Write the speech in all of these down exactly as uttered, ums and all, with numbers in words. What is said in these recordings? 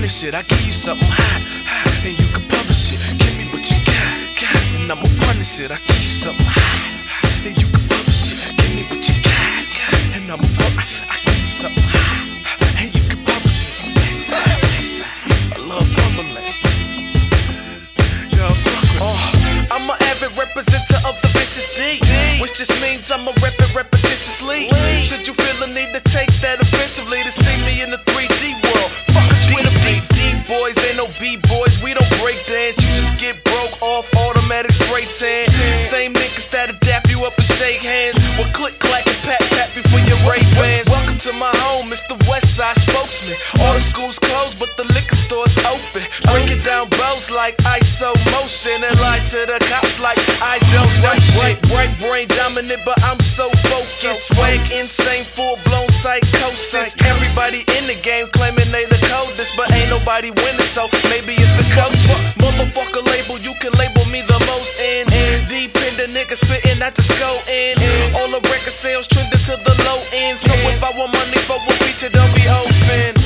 punish it. I give you something hot, hot, and you can publish it. Give me what you got, got, and I'ma punish it. I give you something hot, hot, and you can publish it. Give me what you got, got, and I'ma publish it. I give you something hot, hot, and you can publish it. Westside, Westside, I love Cumberland. Yo, fuck with oh, I'm an avid representative of the vicious D, which just means I'ma rep it repetitiously. Should you feel the need to take that offensively to see me in the three D world? Fuck a Twitter beef. D-boys ain't no B-boys, we don't break dance. You just get broke off automatic spray tan. Same niggas that'll dap you up and shake hands. Well, click, clack, and pat, pat before your Ray-Bans. Welcome to my home, it's the Westside spokesman. All the schools closed, but the liquor store's open. Breaking down bows like I S O motion and lie to the cops like I don't know shit. Right brain dominant, but I'm so focused. Swag insane, full-blown psychosis. Everybody in the game claiming they the coldest, but ain't nobody winning, so maybe it's the coaches. Motherfucker label, you can label me the most in. Dependent nigga spittin', I just go in. All the record sales trending to the low end. So if I want money for a feature, don't be offended.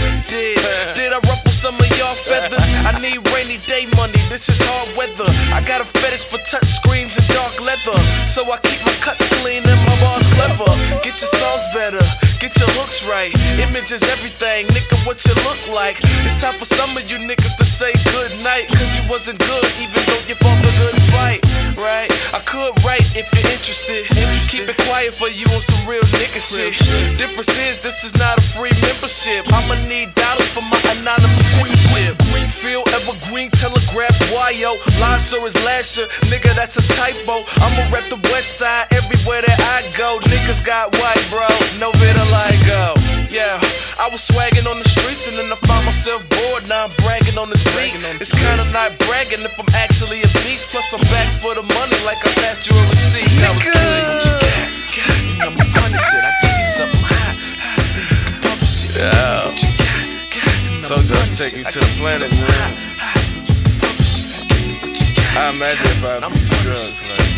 Did I ruffle some of y'all feathers? I need rainy day money, this is hard weather. I got a fetish for touch screens and dark leather, so I keep my cuts clean and my bars clever. Get your songs better, get your hooks right. Image is everything, nigga, what you look like. It's time for some of you niggas to say good night, cause you wasn't good even though you fought a good fight, right? I could write if you're interested. Keep it quiet for you on some real nigga shit. Difference is this is not a free membership. I'ma need dollars for my anonymous membership. Greenfield, Evergreen, Telegraph, Wyo, Lysaurus, Lasher, nigga, that's a typo. I'ma rep the West Side everywhere that I go. Niggas got white, bro, no vitiligo. Yeah, I was swagging on the streets and then I found myself bored. Now I'm bragging on this beat. It's kinda not bragging if I'm actually a beast. Plus I'm back for the money like I passed you a receipt. Now it's what you got, got, and I'ma punish it. I give you something hot, hot, and you can publish it. Yeah. What you got, got, and So I'ma just punish take it. you I to give the you planet, something man. hot, hot, and you can publish it. Give me what you got, I imagine if I I'ma do punish drugs, it. like